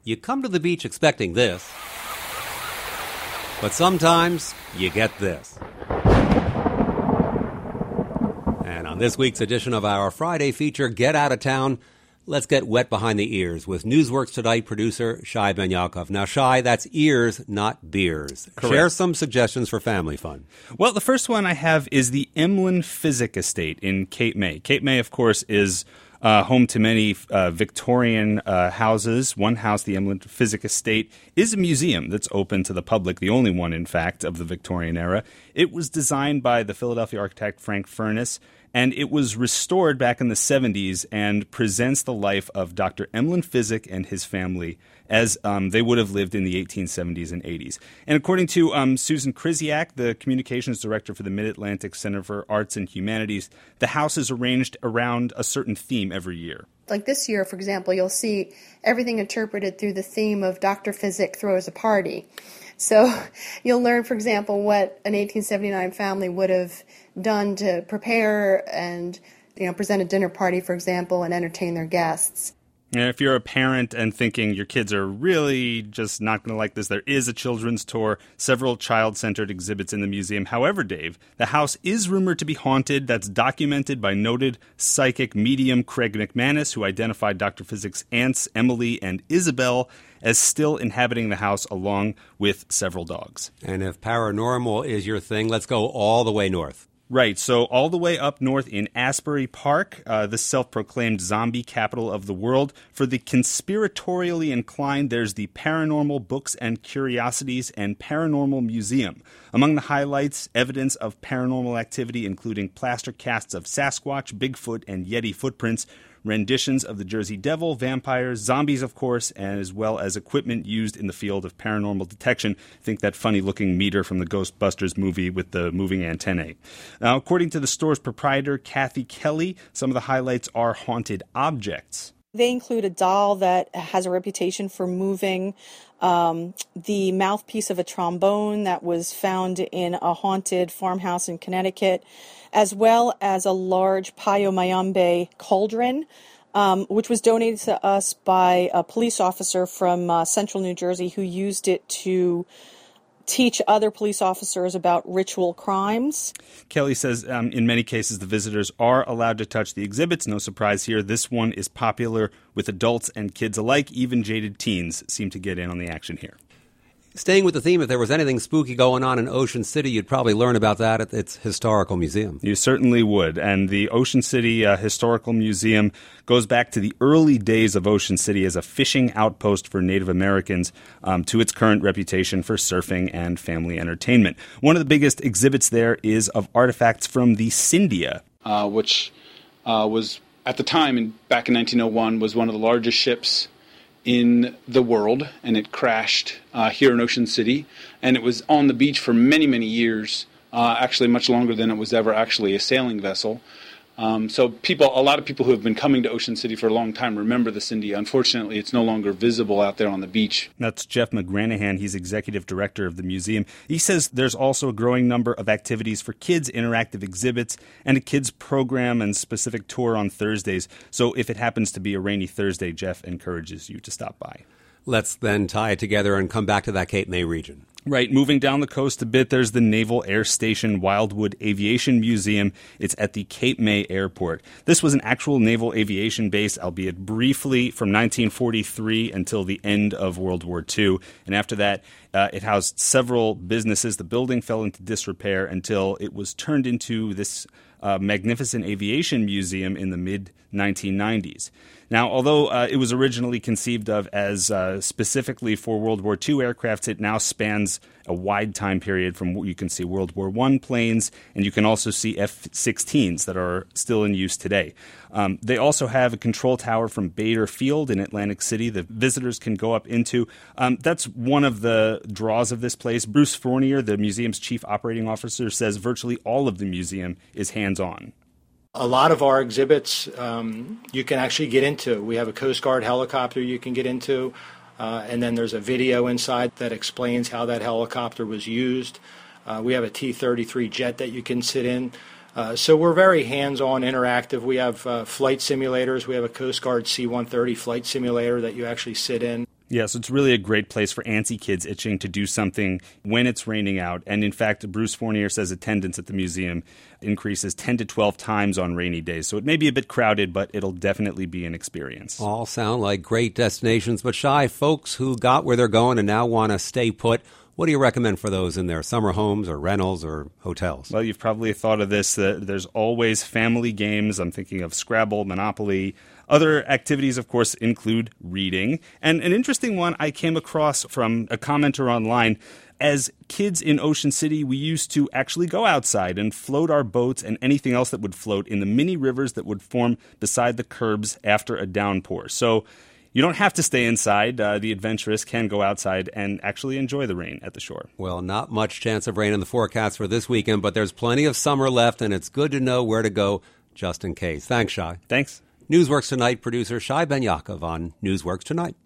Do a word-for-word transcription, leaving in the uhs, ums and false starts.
You come to the beach expecting this, but sometimes you get this. And on this week's edition of our Friday feature, Get Out of Town, let's get wet behind the ears with Newsworks Tonight producer Shai Ben Yaakov. Now, Shai, that's ears, not beers. Correct. Share some suggestions for family fun. Well, the first one I have is the Emlyn Physic Estate in Cape May. Cape May, of course, is Uh, home to many uh, Victorian uh, houses. One house, the Emlyn Physic Estate, is a museum that's open to the public, the only one, in fact, of the Victorian era. It was designed by the Philadelphia architect Frank Furness, and it was restored back in the seventies and presents the life of Doctor Emlyn Physic and his family as um, they would have lived in the eighteen seventies and eighties. And according to um, Susan Krzyzak, the communications director for the Mid-Atlantic Center for Arts and Humanities, the house is arranged around a certain theme every year. Like this year, for example, you'll see everything interpreted through the theme of Doctor Physic throws a party. So you'll learn, for example, what an eighteen seventy-nine family would have done to prepare and, you know, present a dinner party, for example, and entertain their guests. And if you're a parent and thinking your kids are really just not going to like this, there is a children's tour, several child-centered exhibits in the museum. However, Dave, the house is rumored to be haunted. That's documented by noted psychic medium Craig McManus, who identified Doctor Physic's aunts Emily and Isabel as still inhabiting the house along with several dogs. And if paranormal is your thing, let's go all the way north. Right, so all the way up north in Asbury Park, uh, the self-proclaimed zombie capital of the world. For the conspiratorially inclined, there's the Paranormal Books and Curiosities and Paranormal Museum. Among the highlights, evidence of paranormal activity, including plaster casts of Sasquatch, Bigfoot, and Yeti footprints, renditions of the Jersey Devil, vampires, zombies, of course, as well as equipment used in the field of paranormal detection. Think that funny-looking meter from the Ghostbusters movie with the moving antennae. Now, according to the store's proprietor, Kathy Kelly, some of the highlights are haunted objects. They include a doll that has a reputation for moving, um, the mouthpiece of a trombone that was found in a haunted farmhouse in Connecticut, as well as a large Payo Mayombe cauldron, um, which was donated to us by a police officer from uh, central New Jersey who used it to teach other police officers about ritual crimes. Kelly says um, in many cases the visitors are allowed to touch the exhibits. No surprise here. This one is popular with adults and kids alike. Even jaded teens seem to get in on the action here. Staying with the theme, if there was anything spooky going on in Ocean City, you'd probably learn about that at its historical museum. You certainly would. And the Ocean City uh, Historical Museum goes back to the early days of Ocean City as a fishing outpost for Native Americans um, to its current reputation for surfing and family entertainment. One of the biggest exhibits there is of artifacts from the Cyndia. Uh, which uh, was, at the time, in, back in nineteen oh one, was one of the largest ships in the world, and it crashed uh, here in Ocean City, and it was on the beach for many, many years, uh, actually much longer than it was ever actually a sailing vessel. Um, so people, a lot of people who have been coming to Ocean City for a long time remember the Cyndia. Unfortunately, it's no longer visible out there on the beach. That's Jeff McGranahan. He's executive director of the museum. He says there's also a growing number of activities for kids, interactive exhibits, and a kids program and specific tour on Thursdays. So if it happens to be a rainy Thursday, Jeff encourages you to stop by. Let's then tie it together and come back to that Cape May region. Right, moving down the coast a bit, there's the Naval Air Station Wildwood Aviation Museum. It's at the Cape May Airport. This was an actual naval aviation base, albeit briefly, from nineteen forty-three until the end of World War Two. And after that, uh, it housed several businesses. The building fell into disrepair until it was turned into this uh, magnificent aviation museum in the mid nineteen nineties. Now, although uh, it was originally conceived of as uh, specifically for World War Two aircrafts, it now spans a wide time period from what you can see World War One planes, and you can also see F sixteens that are still in use today. Um, they also have a control tower from Bader Field in Atlantic City that visitors can go up into. Um, that's one of the draws of this place. Bruce Fournier, the museum's chief operating officer, says virtually all of the museum is hands-on. A lot of our exhibits um, you can actually get into. We have a Coast Guard helicopter you can get into, uh, and then there's a video inside that explains how that helicopter was used. Uh, we have a T thirty-three jet that you can sit in. Uh, so we're very hands-on, interactive. We have uh, flight simulators. We have a Coast Guard C one thirty flight simulator that you actually sit in. Yeah, so it's really a great place for antsy kids itching to do something when it's raining out. And in fact, Bruce Fournier says attendance at the museum increases ten to twelve times on rainy days. So it may be a bit crowded, but it'll definitely be an experience. All sound like great destinations, but Shai, folks who got where they're going and now want to stay put, what do you recommend for those in their summer homes or rentals or hotels? Well, you've probably thought of this. Uh, there's always family games. I'm thinking of Scrabble, Monopoly. Other activities, of course, include reading. And an interesting one I came across from a commenter online. As kids in Ocean City, we used to actually go outside and float our boats and anything else that would float in the mini rivers that would form beside the curbs after a downpour. So you don't have to stay inside. Uh, the adventurous can go outside and actually enjoy the rain at the shore. Well, not much chance of rain in the forecast for this weekend, but there's plenty of summer left, and it's good to know where to go just in case. Thanks, Shai. Thanks. Newsworks Tonight producer Shai Ben Yaakov on Newsworks Tonight.